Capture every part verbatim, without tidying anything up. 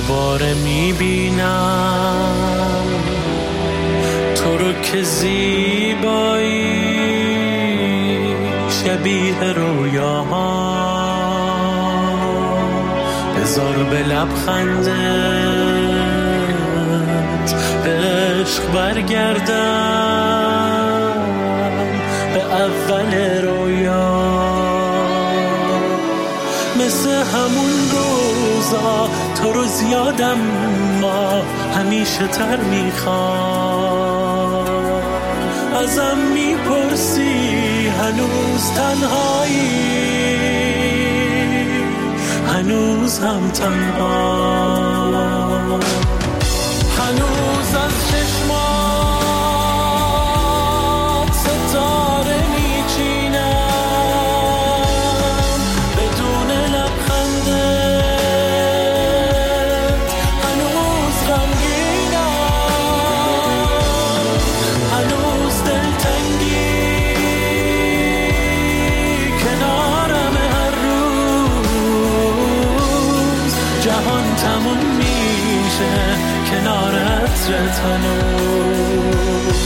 دوباره میبینم تو رو که زیبایی شبیه رویاها، بذار به لبخندت به عشق برگردم به اول رویا، مثل همون روزا تو رو زیادم ما همیشه تر میخوام، ازم میپرسی هنوز تنهایی، هنوز هم تنها، هنوز از چشمات ستاره میچینم بدون لبخندت، هنوز غمگینم، هنوز دلتنگی کنارم هر روز، جهان تموم میشه کنارت هنوز.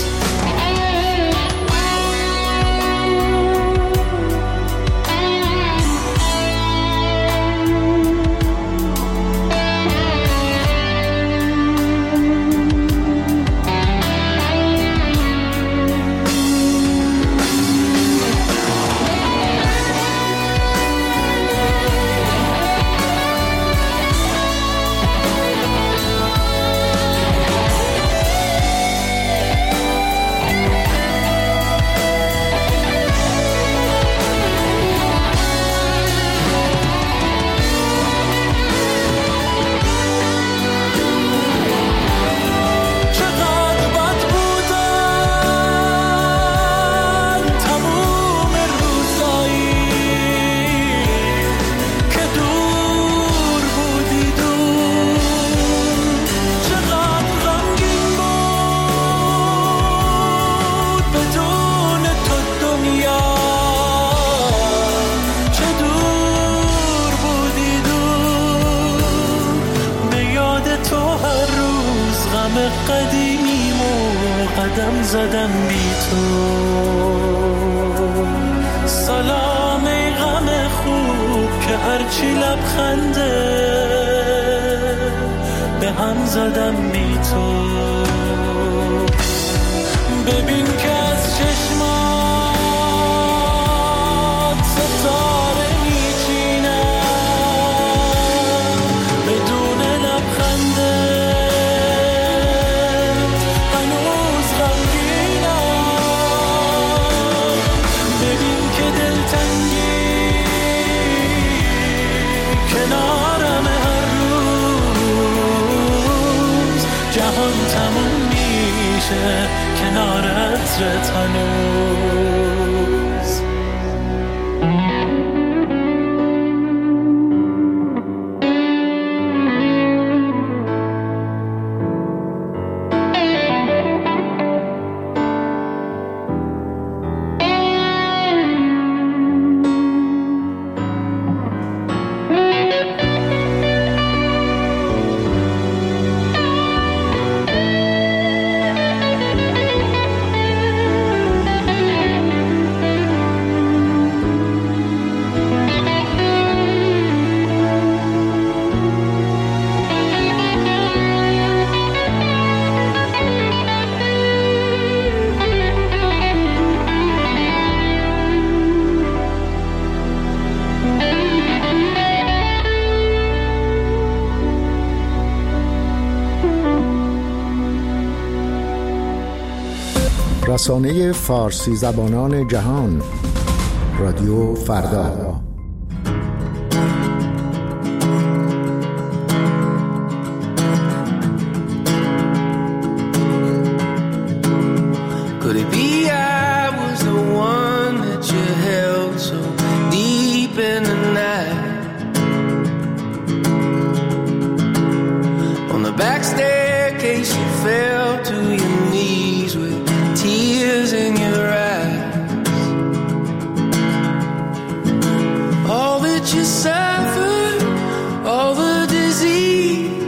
قدم زدم بی تو، سلام ای غم خوب که هرچی لبخنده به هم زدم بی تو، ببین که از چشمات ستاره میچینم بدون لبخنده، کنارم هر روز، جهان تموم میشه کنارت هنوز. رسانه فارسی زبانان جهان، رادیو فردا. Could it be I was the one that you held so deep in the night? On the back staircase you fell to your knees with tears in your eyes. All that you suffered, all the disease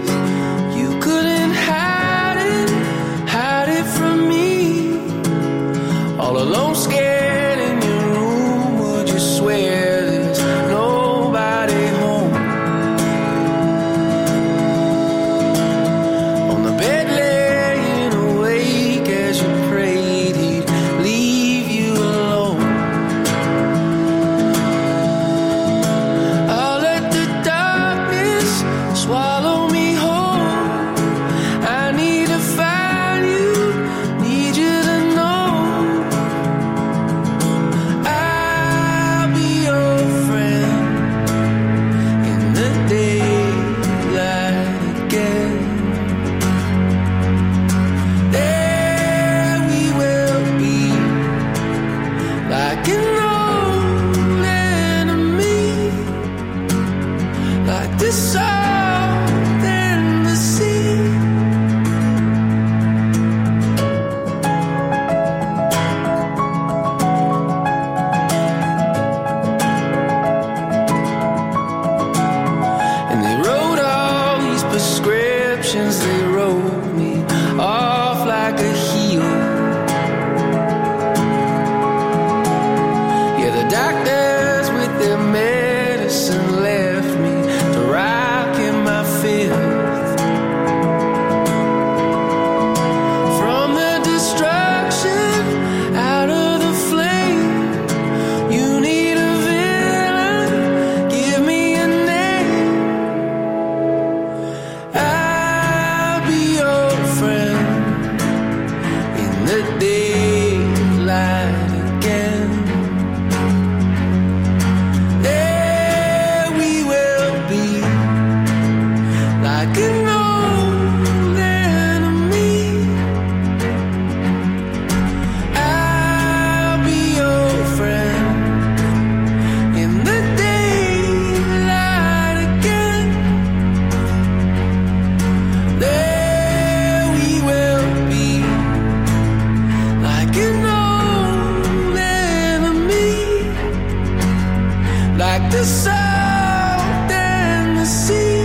like the salt in the sea,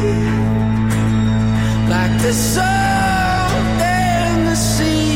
like the salt in the sea.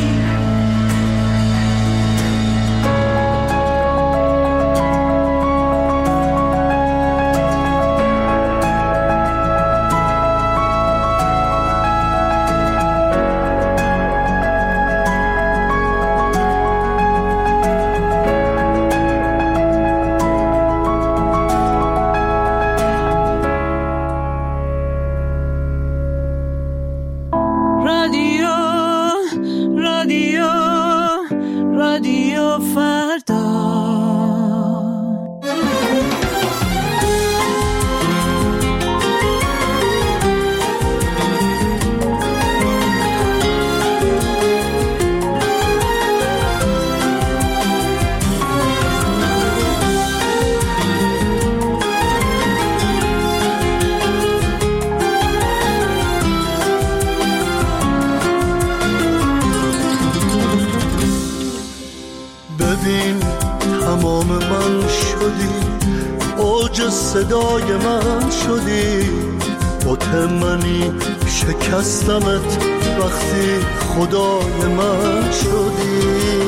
صدای من شدی، مطمئنی شکستمت وقتی خدای من شدی.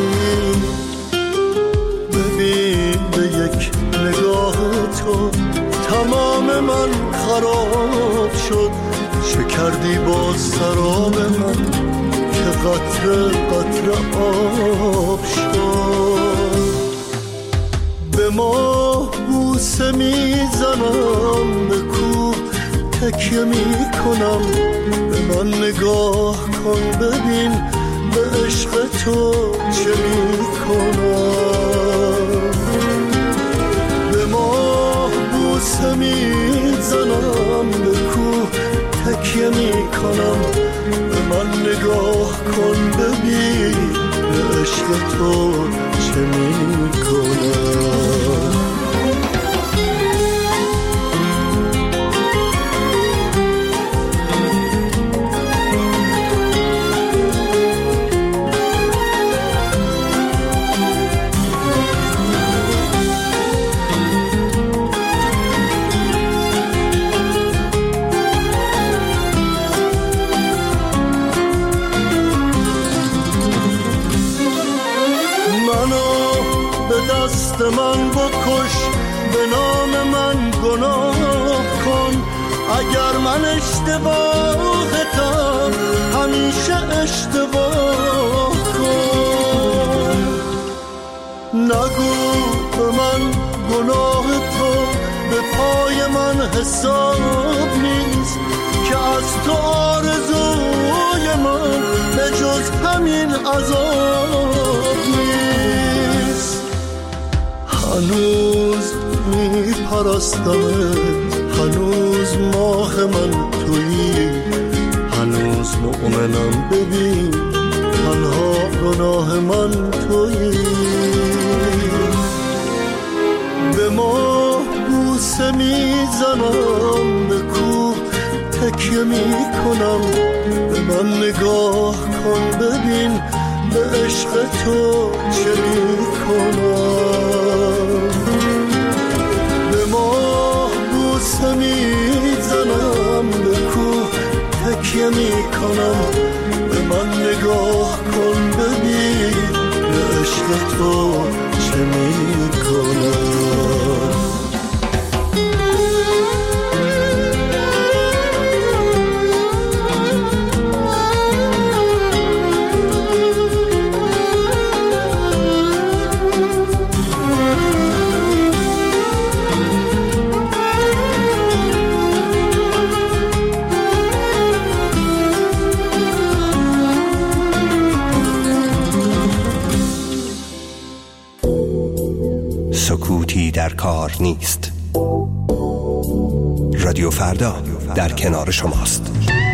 ببین به یک نگاه تو تمام من خراب شد، شکردی با سراب من که قطره قطره آب شد. به ما بوسه میزنم، به کوه تکیه میکنم، به من نگاه کن ببین به عشق تو چه میکنم. به ما بوسه میزنم، به کوه تکیه میکنم، به من نگاه کن ببین به عشق تو چه میکنم. من بکش، به نام من گناه کن، اگر من اشتباهتم همیشه اشتباه کن. نگو به من گناه تو به پای من حساب نیست، که از تو آرزوی من به جز همین عذاب نیست. هنوز می پرستمت، هنوز ماه من تویی، هنوز مؤمنم ببین تنها گناه من تویی. به ما بوسه می زنم، به کوه تکیه می کنم، به من نگاه کن ببین به عشق تو چه می کنم. به ما بوسه می زنم، به کوه تکیه می کنم، به من نگاه کن ببین به عشق تو چه می کنم. سکوتی در کار نیست. رادیو فردا در کنار شماست.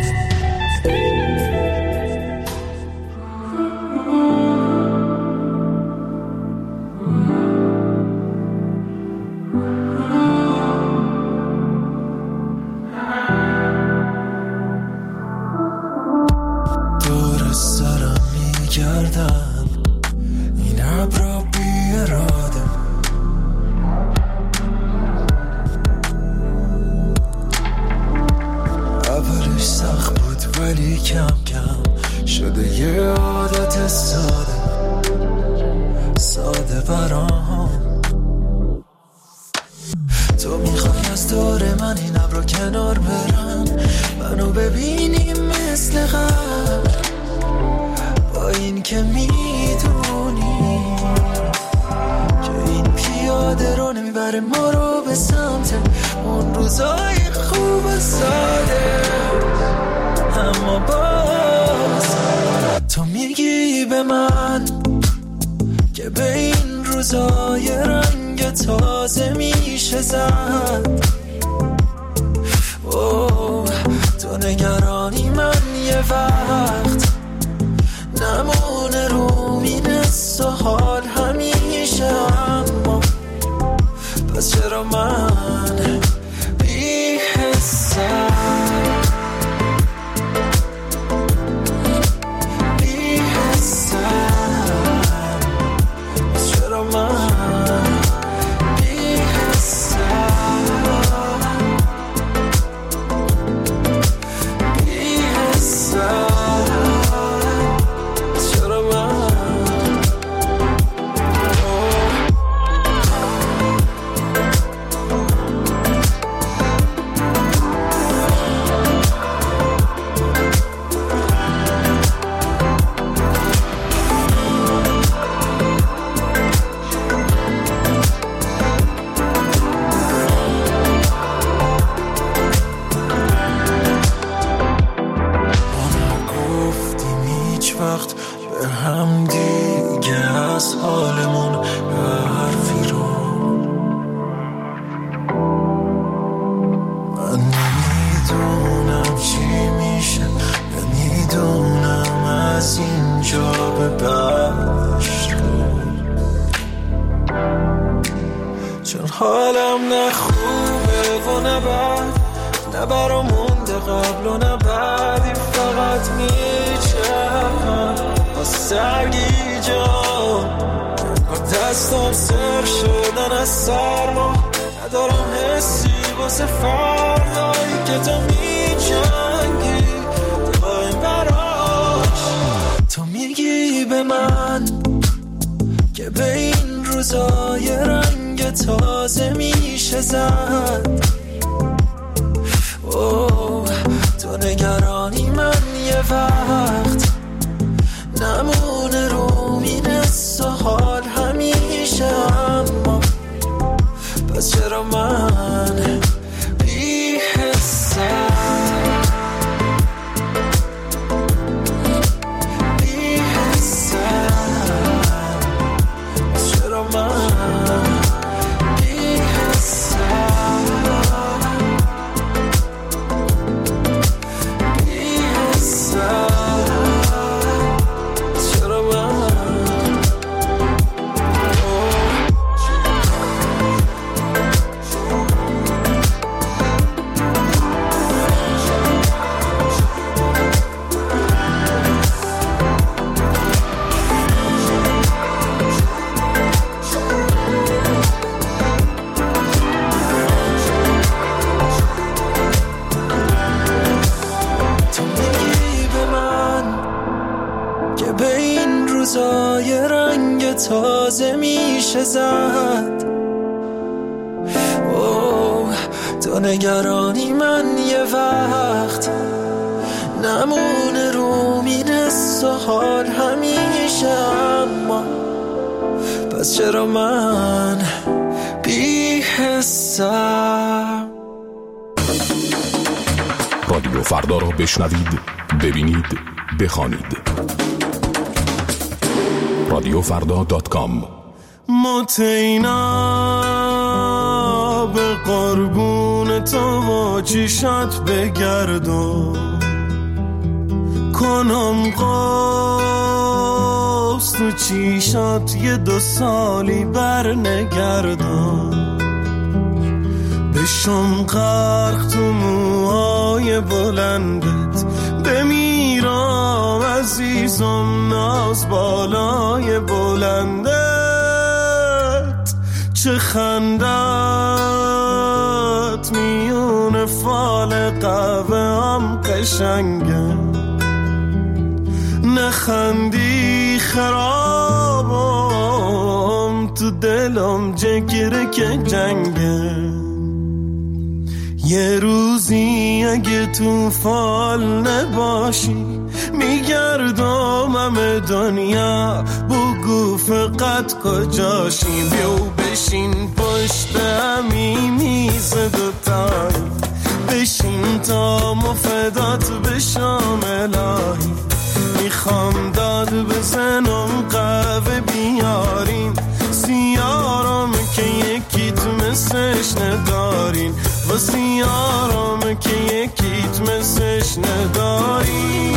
دور سرم میگردم این ابرا بی اراده، ولی کم کم شده یه عادت ساده ساده برام. تو میخوای از دور من این ابرو کنار برم، منو ببینی مثل قبل، با این که میدونی که این پیاده رو نمیبره ما رو به سمت اون روزای خوب و ساده. اما باز تو میگی به من که به این روزای رنگ تازه میشه زد. اوه تو نگرانی من یه وقت نمونه رو مینست و حال همیشه، اما پس چرا من بی حسم بی حسم پس چرا من بی حسم بی حسم حالم نه خوبه و نه بد، نه برا مونده قبل و نه بعدی، فقط میچرم با سرگی جان، با دستم سر شدن از سرما، ندارم حسی واسه فردایی که تو میجنگی با این براش. تو میگی به من که به این روزای رنگ تازه میشه زد. اوه تو نگرانی من یه وقت نمونه رو مینست و حال همیشه، اما پس چرا من بی حسم بی حسم پس چرا من بی حسم بی حسم پس چرا من روزای رنگ تازه میشه زد. اوه تو نگرانی من یه وقت نمونه رو مینست و حال همیشه، اما پس چرا من بی حسم. رادیو فردا رو بشنوید، ببینید، بخوانید. رادیو فردا دات کام. متینا به قربون تو و چیشات بگردم، کنم قوس تو چیشات یه دو سالی بر نگردم، بشم غرق تو موهای بلندت، بمیرم عزیزم ناز بالای بلندت، چه خندت میون فال قهوه هم قشنگه، نخندی خرابم، تو دلم جگره که جنگه. یه روزی اگه تو فال نباشی میگردم همه دنیا، بگو فقط کجاشی. بیو بشین پشت همی میز دوتایی، بشین تا مفدات بشم الهی. میخوام داد بزنم قهوه بیارین، سیارم که یکیت مسش ندارین، و سیارم که یکیت مسش ندارین.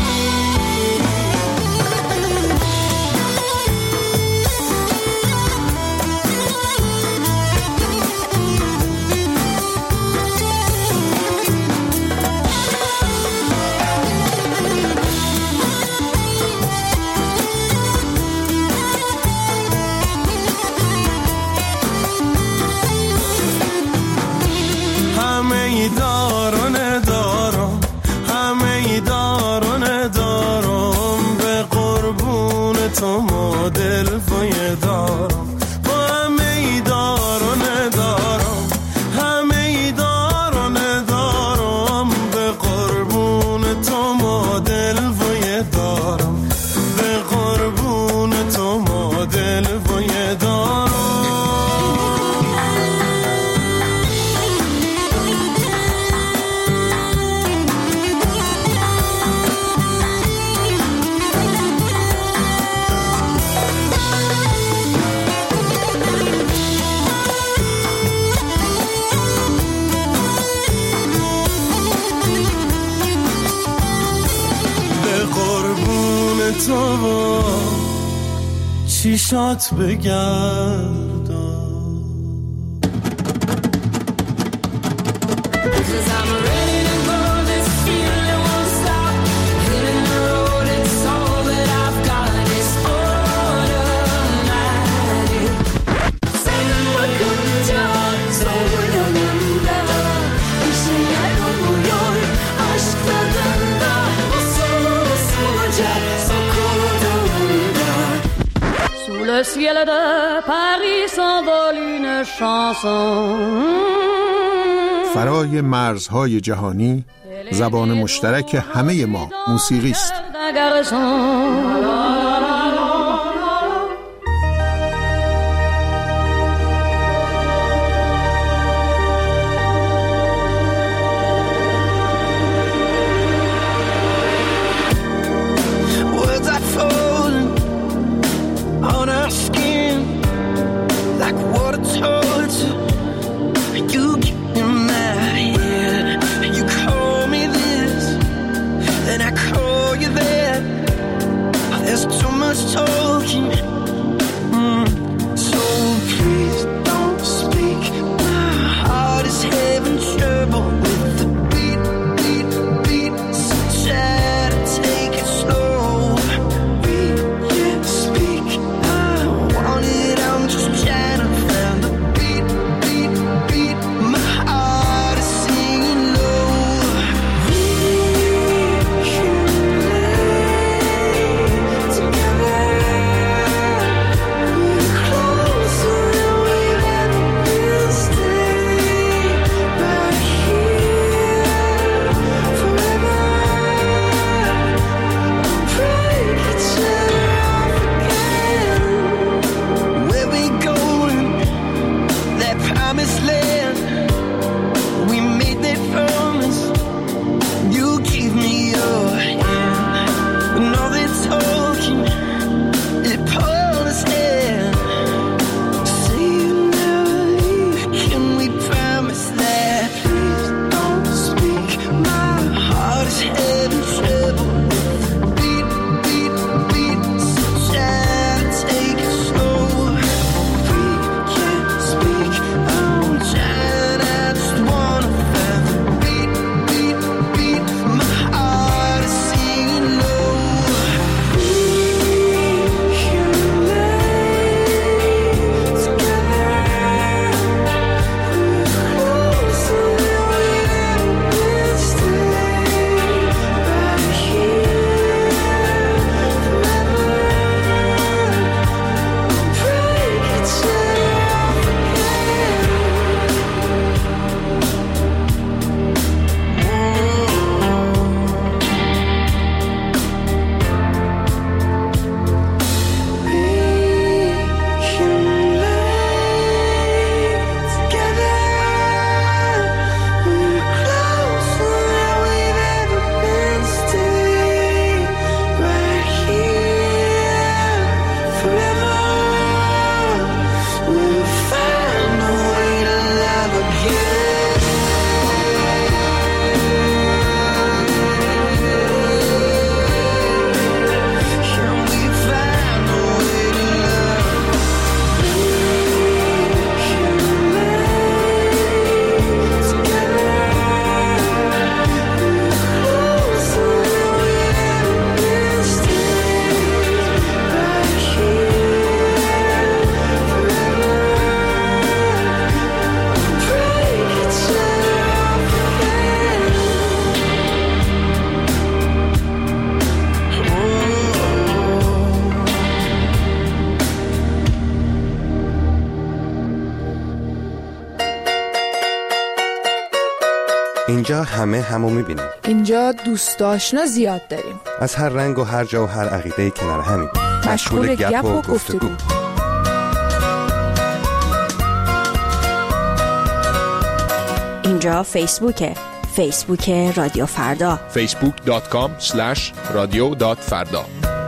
تو مدل وی دارم، با همه ای دار و ندارم، همه ای دار و ندارم. به قربون تو مدل وی دارم، به قربون تو مدل وی دارم. تو با چیشات بگردم. Le ciel de Paris s'envole une chanson. فرای مرزهای جهانی زبان مشترک همه ما موسیقی است. There's too اینجا همه همو میبینیم. اینجا دوست آشنا زیاد داریم. از هر رنگ و هر جا و هر عقیده کنار همیم. مشغول گپ و گفتگو. اینجا فیسبوکه. فیسبوک رادیو فردا. فیسبوک دات کام اسلش رادیو دات فردا.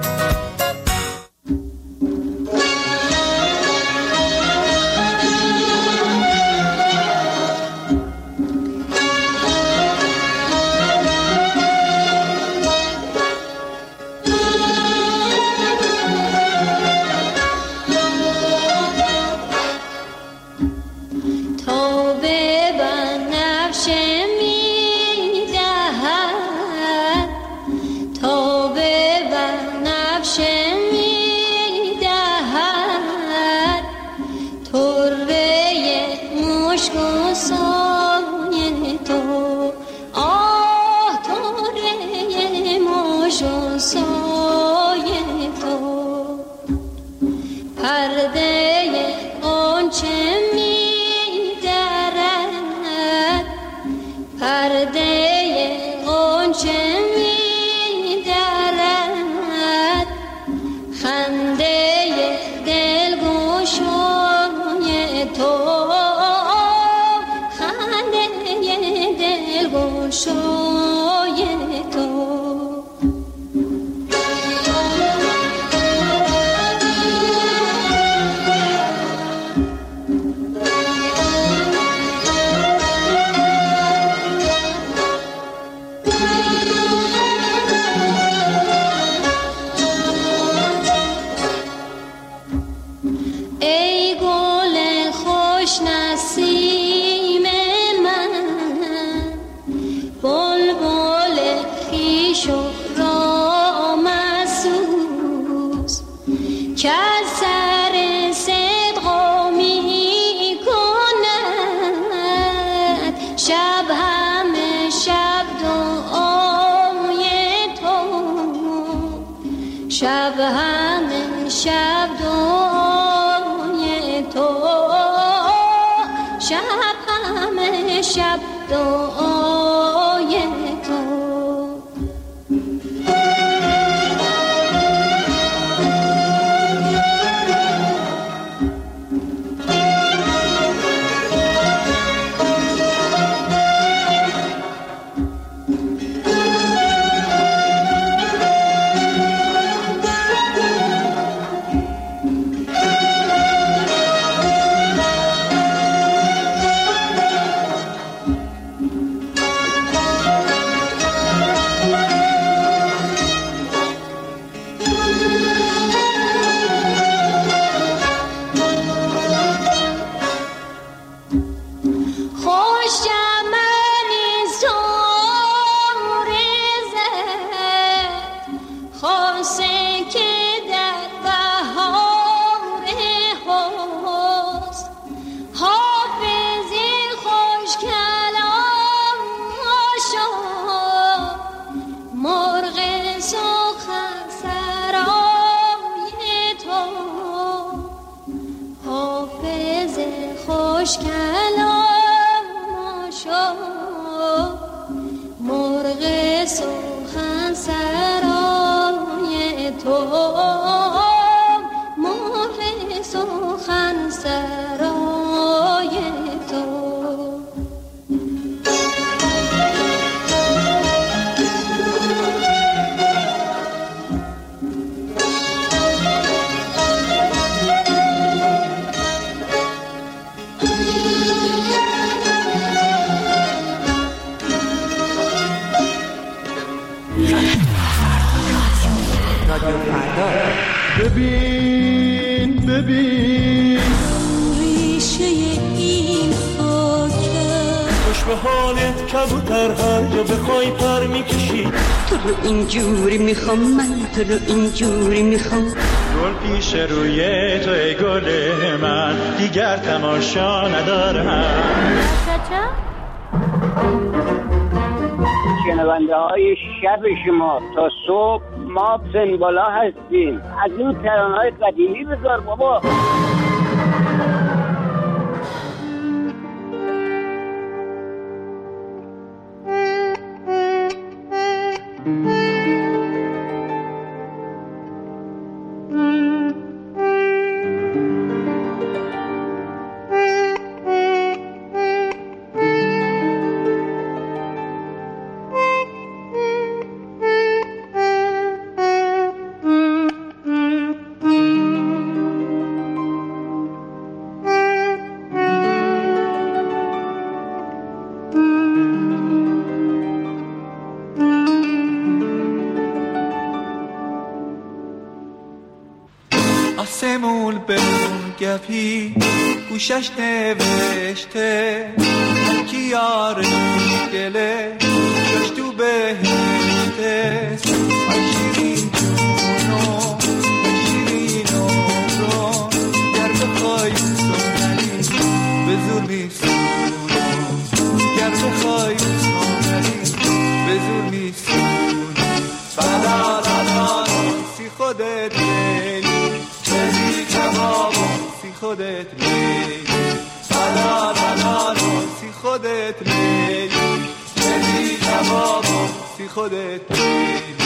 ببین ببین ریشه این خاکه خوش به حالت کبوتر هر جا بخوای پر میکشی تو رو اینجوری میخوام من تو رو اینجوری میخوام گل پیش روی تو ای گل من دیگر تماشا ندارم شنونده های شب شما تا صبح ما پسن بالا هستیم. از اون ترانه های قدیمی بذار بابا. آسمون به اون گپی گوشش نوشته هرکی یارش گله جاش تو بهشته آی شیرین جونو آی شیرین عمرو گر بخوای سونری به زور میسونو گر بخوای سونری به زور میسونو بلا لا سی خودت سی خودت لیلی بلا بلا سی خودت لیلی لیلی کبابو سی خودت لیلی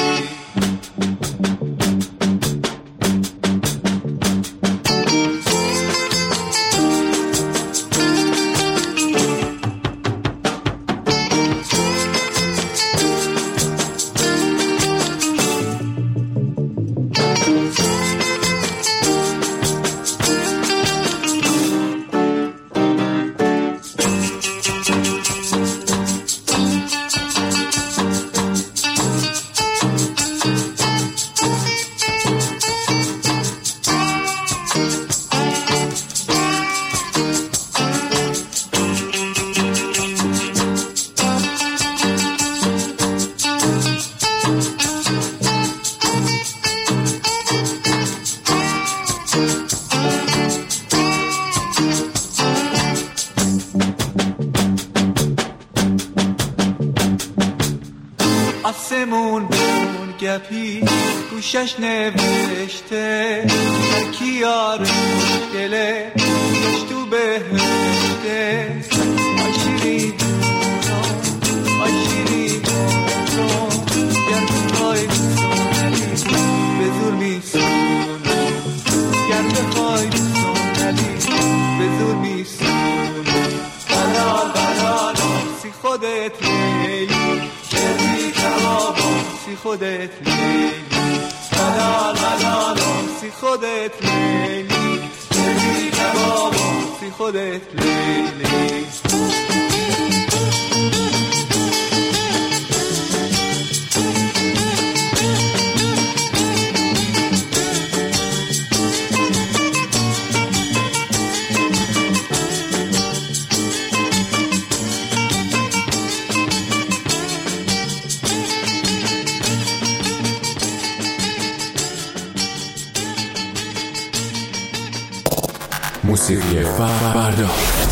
آسمون بون گپی گوشش نوشته هرکی یارش گله جاش تو بهشته آی شیرین جونو آی شیرین عمرو گر بخوای سونری به زور میسونو گر بخوای سونری به زور میسونو بلال بلال سی خودت لیلی شیرین کبابو سی خودت لیلی بلال بلال سی خودت لیلی شیرین کبابو سی خودت لیلی موسیقی فردا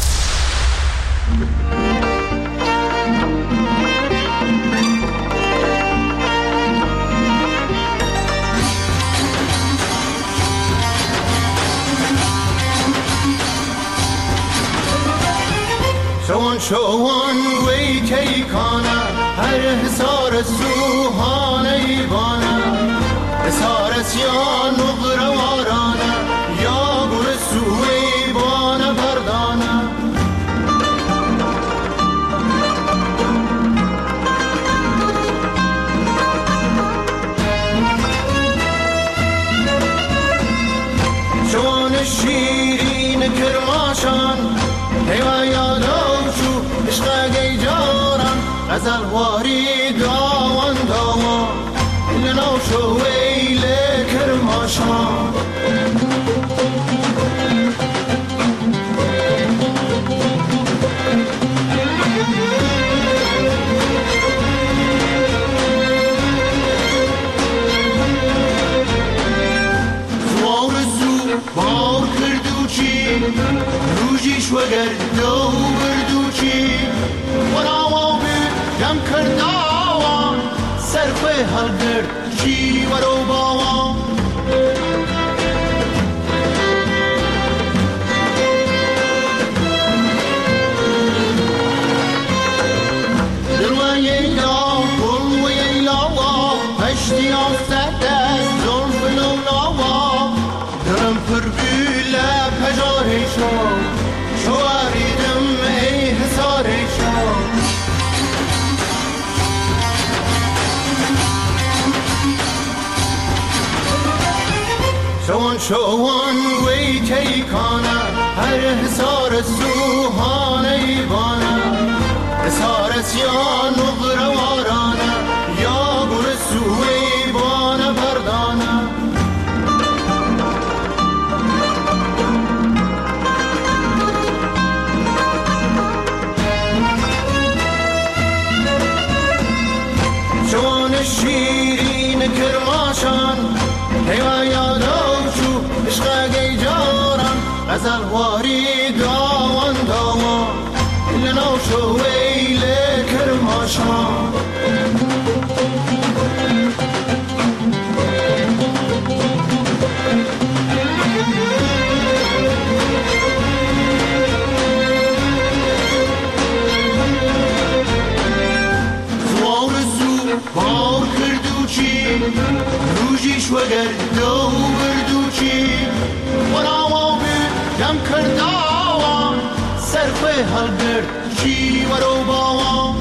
شوان شوان وی کی کانا هر حسار سوهان ایوانا حسار سیان نقر وارانا یا گر سوی بان پردانا شوان شیرین کرماشان هیوا یادو شو عشق گیجارم غزل واری داوان داوان لنو شو ویل کرماشان زوار زو بار کردو چی روژیش وگر دو بردو چی وراوان یم کرداوان سرخوی حل کرد چی ورو باوان دلوان ییلا گل و ییلا وان شوان وی تیکانه هر حسار سوحانه بانه حسار سیان و غروارانه یا گر سوی بانه بردانه جوان شیرین کرماشان هیوا یادو چو عشق گیجاران غزل واری داوان داوان لنو شو ویل کرماشان بار کردو چی روزیش وگر دو بردو چی ورا بی دم کرداوان صرف حل برد چی ورو باوان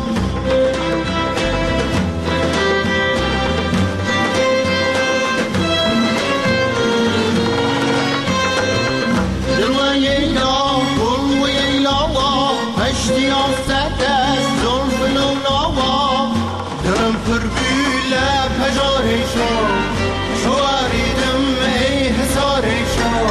دلوان ییلا بلو ییلا پشتی آفت از ظلف لولاوا درم پر بیله پجاره شو شواریدم ای حساره شو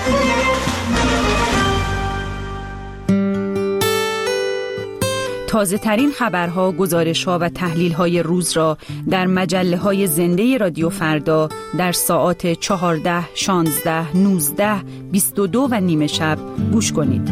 تازه ترین خبرها، گزارش‌ها و تحلیل‌های روز را در مجله‌های زنده رادیو فردا در ساعات چهارده، شانزده، نوزده، بیست و دو و نیمه شب گوش کنید.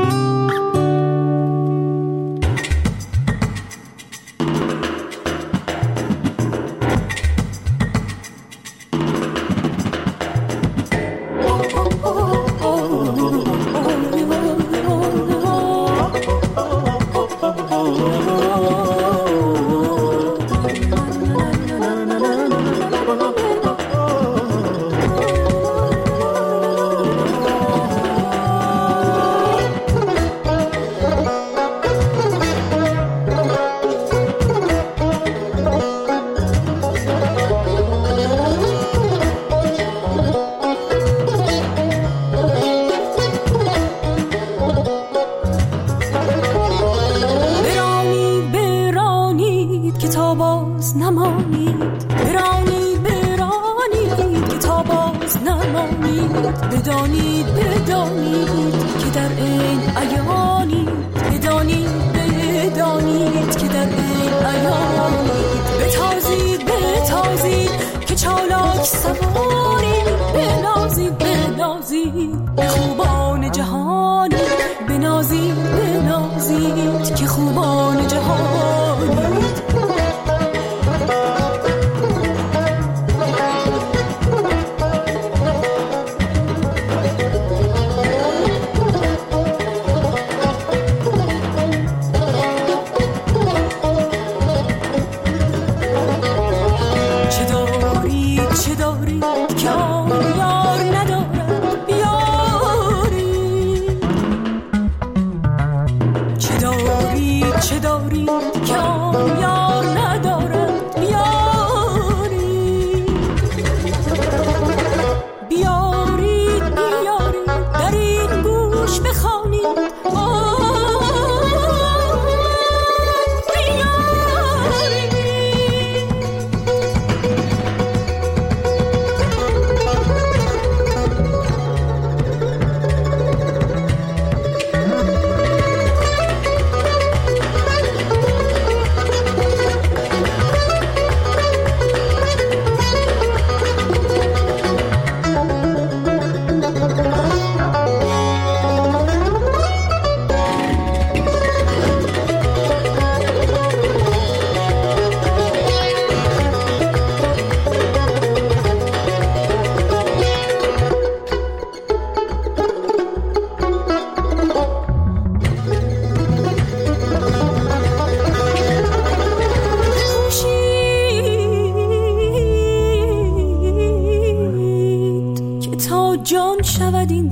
شود این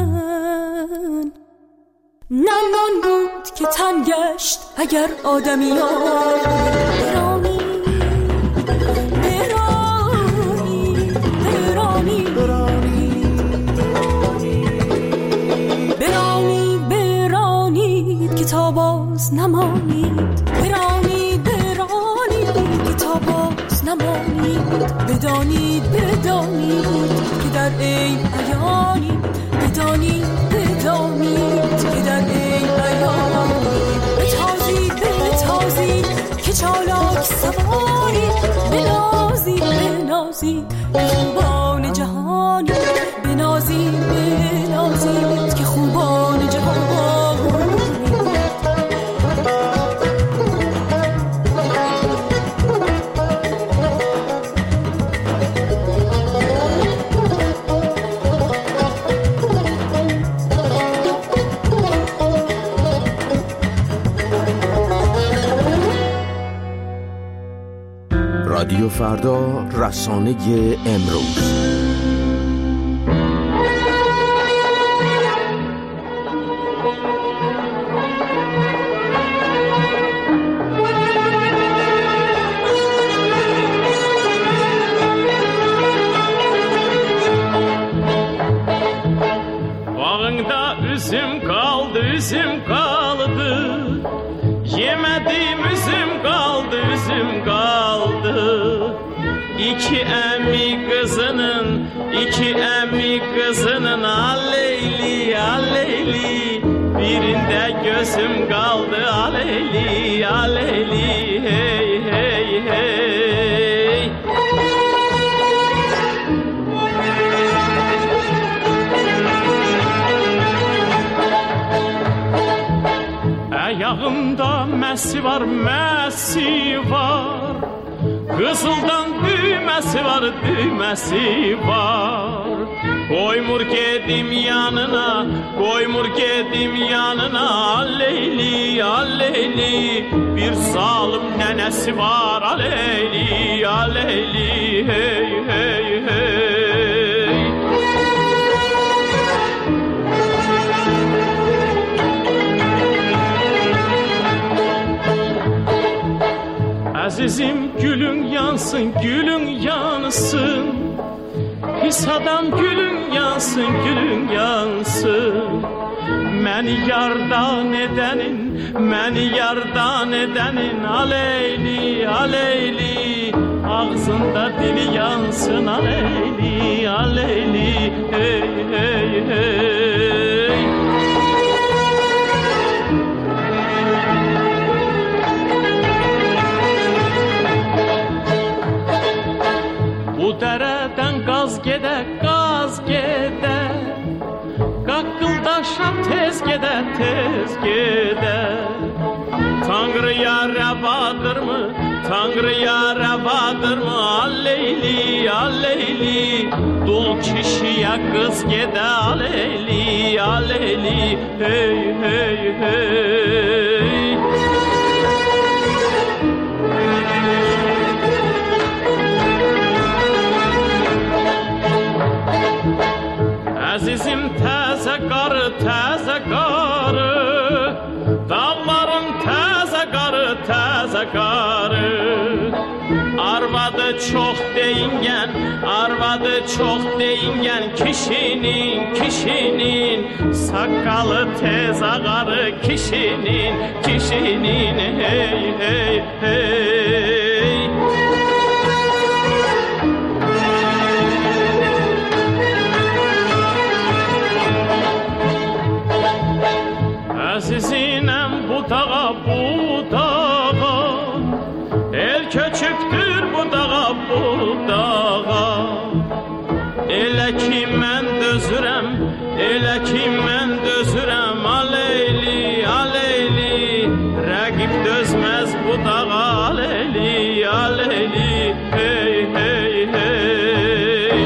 تن ننان بود که تن گشت اگر آدمی ها برانی برانی برانی برانی باز نمانید، برانید برانید که تا باز نمانید، بدانید بدانید که در این عیانید، بدانید بدانید که در این عیانید، بتازید بتازید که چالاک سوارید، بنازید بنازید که خوبان جهانی، بنازید بنازید که خوبان جهانی. رادیو فردا، رسانه امروز. Bağında üzüm kaldı, üzüm kaldı. Yemedim üzüm kaldı, üzüm kaldı. İki emmi kızının, iki emmi kızının aleyli, aleyli. Birinde gözüm kaldı, aleyli, aleyli. Hey, hey, hey. Ayağımda mesi var, mesi var. Kızıldan düğmesi var, düğmesi var. Koymur gedim yanına, koymur gedim yanına. Aleyli, aleyli. Bir zalim nenesi var, aleyli, aleyli. Hey, hey, hey. Azizim gülün yansın, gülün yansın. Pis adam gülün yansın, gülün yansın. Məni yardan edenin, məni yardan edenin. Aleyli, aleyli. Ağzında dili yansın, aleyli, aleyli. Hey, hey, hey. Bu dereden gaz gede, gaz gede. Qaqqıldaşam tez gede, tez gede. Tanrıya rəvadır mı, Tanrıya rəvadır mı? Aleyli, aleyli. Dul kişiye kız gede, aleyli, aleyli. Hey, hey, hey. Azizim təzə qarı, təzə qarı. Dağların təzə qarı, təzə qarı. Arvadı çox deyingen, arvadı çox deyingen. Kişinin, kişinin. Sakalı tez ağarı, kişinin, kişinin. Hey, hey, hey. Azizinem bu dağa, bu dağa. El köçüktür bu dağa, bu dağa. Elə ki mən dözürəm, elə ki mən dözürəm. Aleyli, aleyli. Rəqib dözməz bu dağa, aleyli, aleyli. Hey, hey, hey.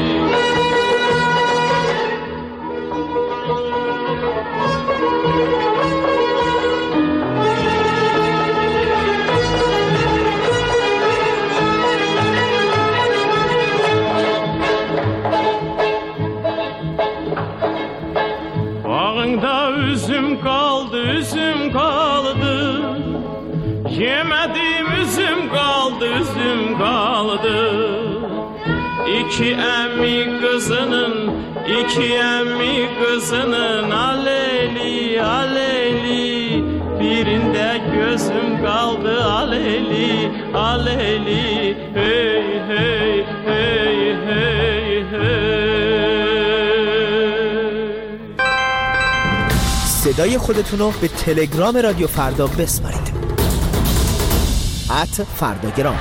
Bağında üzüm kaldı, üzüm kaldı. Yemedim üzüm kaldı, üzüm kaldı. İki emmi kızının, iki emmi kızının. Aleyli, aleyli. Bir birinde gözüm kaldı aleyli aleyli hey hey hey hey hey. صدای خودتونو به تلگرام رادیو فردا بسپارید ات فرداگرام.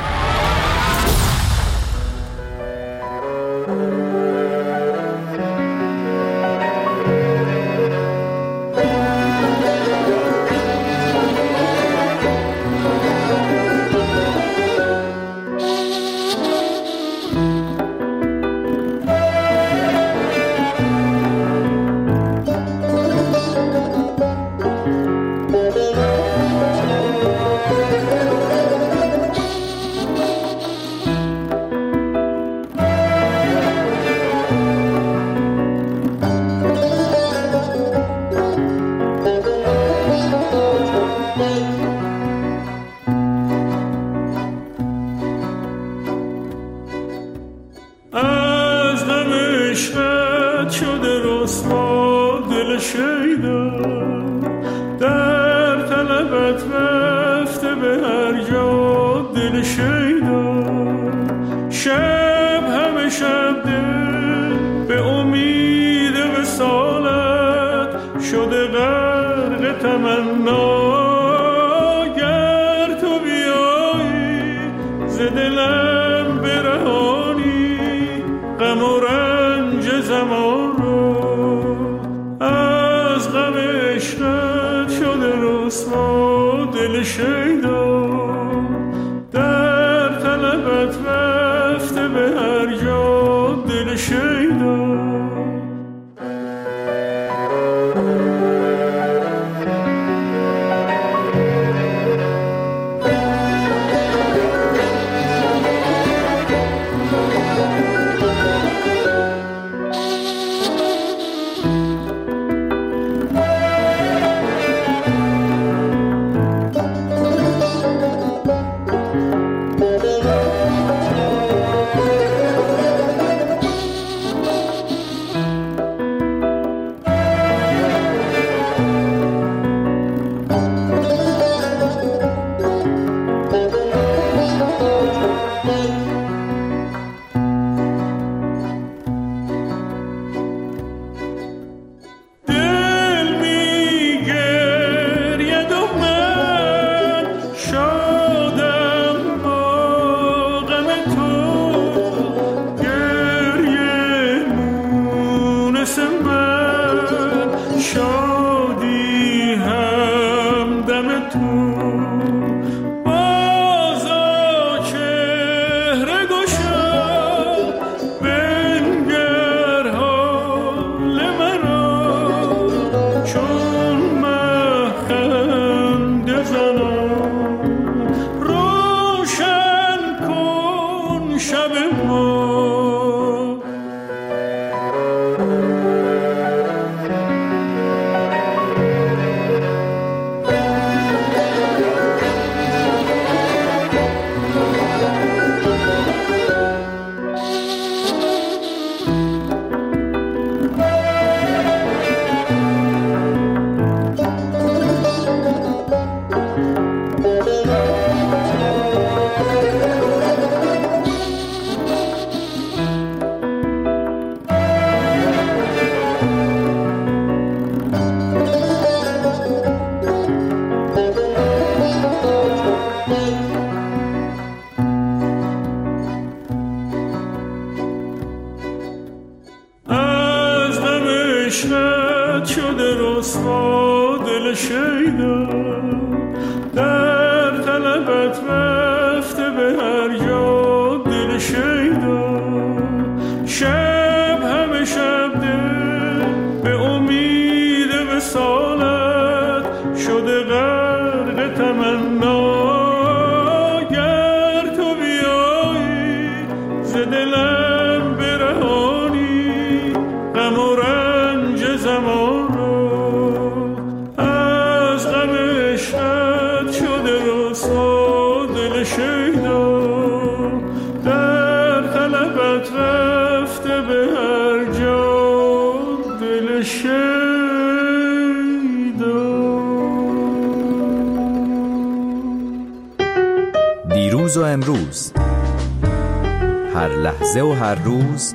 دیروز و امروز، هر لحظه و هر روز،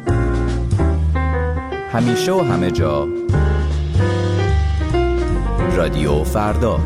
همیشه و همه جا، رادیو فردا.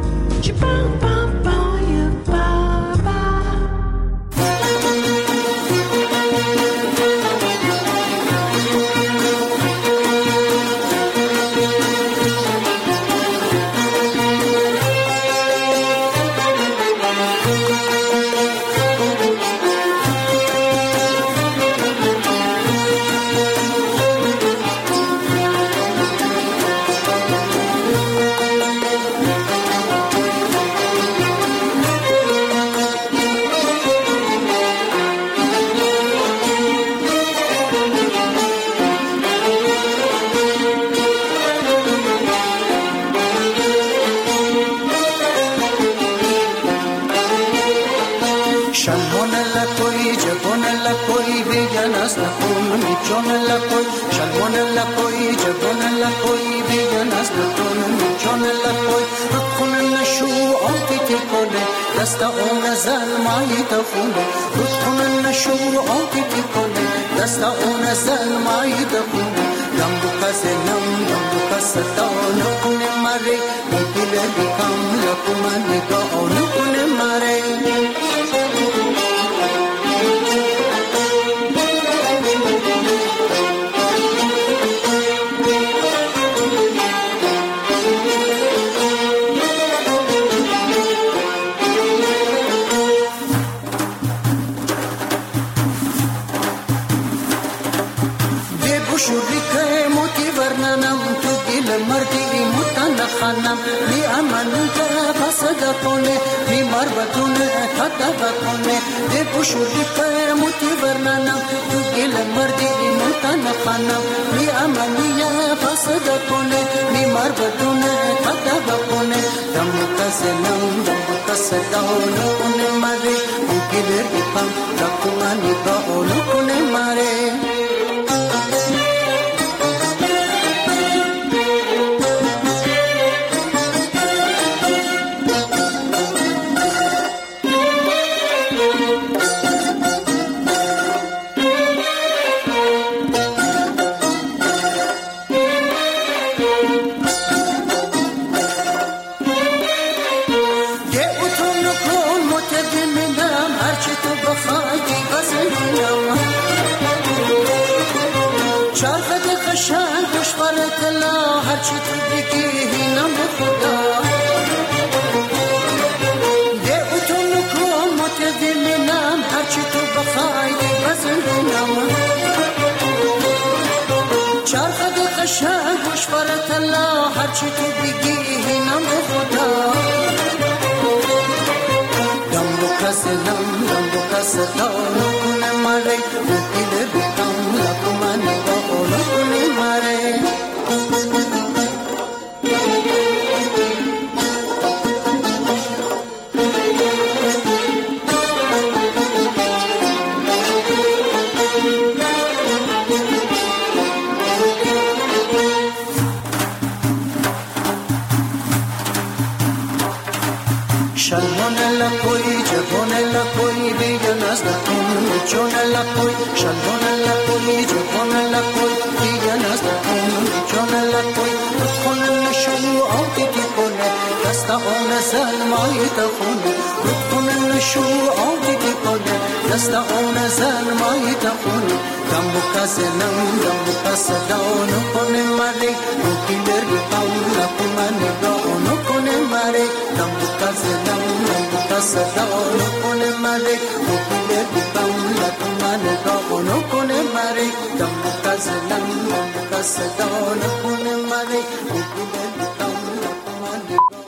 صدا نکنه مره